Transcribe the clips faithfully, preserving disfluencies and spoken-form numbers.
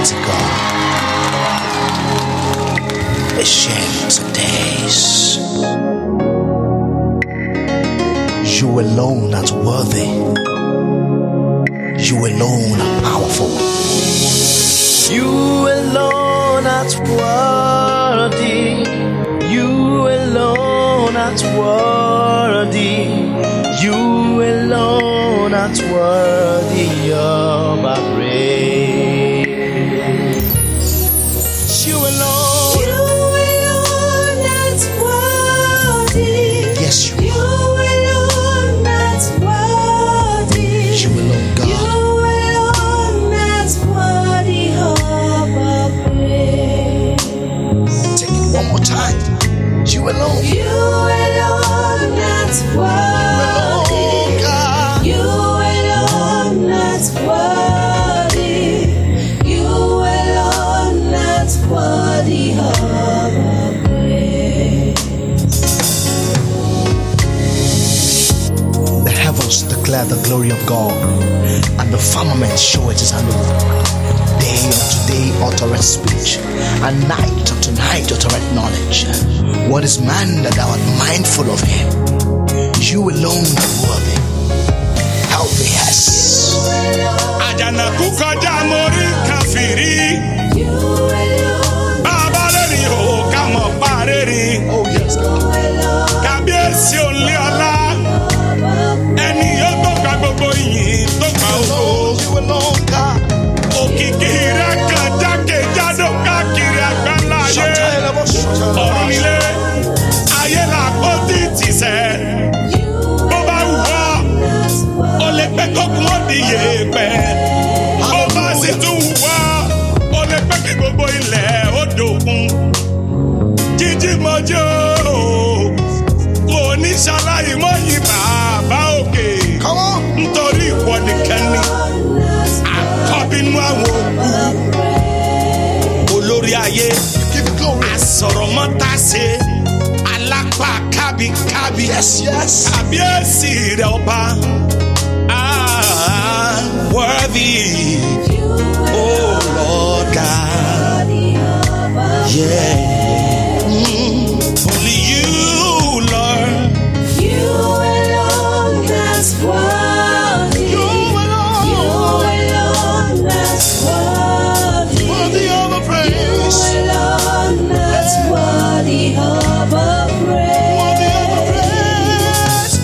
Almighty God, ancient of days, you alone are worthy, you alone are powerful, you alone are worthy, you alone are worthy, you alone are worthy of our praise. You alone, you alone are worthy. Yes, you, you alone are worthy. You alone, God. You alone are worthy of our praise. Take it one more time. You alone. You alone are worthy. You alone are worthy. You alone are worthy of our praise. The heavens declare the glory of God, and the firmament show it his handiwork. Day unto day uttereth speech, and night unto night uttereth knowledge. What is man that thou art mindful of him? You alone are worthy. Help me, yes. Ajana kukoja mori kafiri. Baba leri o kamo pareri. Oh yes, God. Kábíyèsí olè ọlá. Ẹni yóò tó gba gbogbo ìyìn tó gba ògo. You alone, God. Òkìkí rẹ̀ kan jákèjádò káàkiri àgbáńlá ayé. Ọ̀run nílé, ayé làpótí tìsẹ̀. Bó bá wù ọ́, o lè pẹ́ kókun ó di yèèpẹ̀. Bó bá sì tún wù ọ́, o lè pẹ́ kí gbogbo ilẹ̀ ó dòkun. Jíjí mọ́jọ́, kò ní ṣaláyé mọ́yìn bàbá òkè. Come on. Nítorí ìwọ nìkan ni àkọ́bínú àwọn òkú. Olórí ayé, Give you glory. àsọ̀rọ̀mọ́tàsé, alápá kábíkábí. Yes, yes. Kábíyèsí rẹ̀ ọba. Ah, worthy, oh Lord God. Yeah. Mm, only you, Lord. You alone are worthy. You alone. You alone are worthy. Worthy of the praise. You alone are worthy of our praise. Worthy of the praise.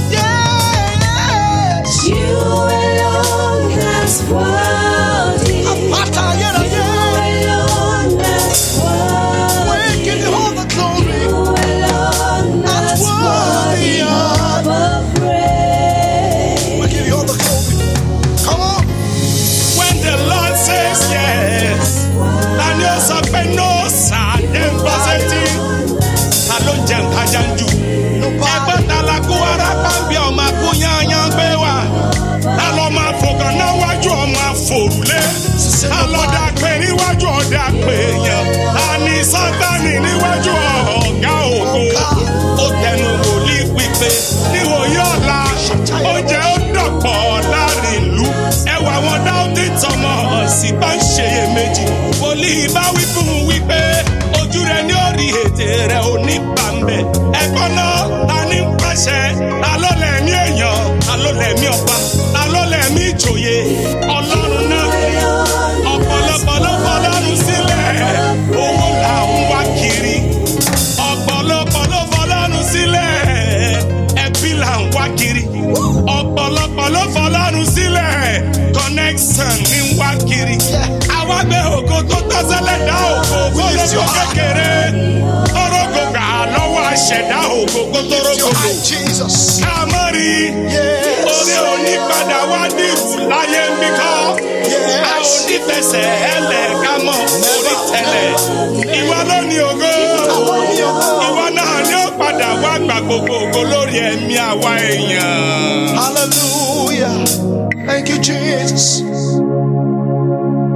Yes. You alone are worthy. Apata yera You ye. alone are We worthy. give you all the glory. You alone are worthy of our praise. We give you all the glory. Come on. When the Lord says yes, and you say no, sir, then positive. Hello, Jem Kajanju. Ẹgbẹ́ talaku arapa bí ọmọ akúnyányán gbé wá. Lálọ́ máa fògàn náà wájú ọmọ àforùlé. Alọ́dà pé níwájú ọ̀dà pé yàn. Àní sátánì níwájú ọ̀gá ògo. Ó tẹnu wòlíì pípé. Níwòye ọ̀la, oúnjẹ ó dọ̀pọ̀ láàrin ìlú. Ẹwà wọn dáúdì tọmọ ọ̀sìn bá ń ṣeyèméjì. Wòlíì bá wí fún un wípé ojú rẹ̀ ní orí ètè rẹ̀ ò ní bàmbẹ̀. Ẹ̀gbọ́n náà ta ní pàṣẹ, ta ló lẹ̀mí èèyàn, ta ló lẹ̀mí ọba, ta ló lẹ̀mí ìjòyè. Ọlọ́run náà ni ọ̀pọ̀lọpọ̀ ló fọlọ́run sílẹ̀, owó là ń wá kiri. Ọ̀pọ̀lọpọ̀ ló fọlọ́run sílẹ̀, ẹbí là ń wá kiri. Ọ̀pọ̀lọpọ̀ ló fọlọ́run sílẹ̀, connection ní ń wá kiri. Àwa gbé ògo tó tọ́sẹ́lẹ̀ dá ògo kólógo kékeré. Torógo gbà lọ́wọ́ àṣẹ̀dá ògo kó torógo lò. Jesus. Kámọ́rì, Yes. orí onípadà wá dìrù láyé ń bí kọ́. A ò ní fẹsẹ̀ ẹlẹ̀ ká mọ̀ orí tẹ̀lẹ̀. Ìwọ ló ní ògo. Ìwọ náà ni ó padà wá gbà gbogbo ògo lórí ẹ̀mí àwa èèyàn. Hallelujah. Thank you, Jesus.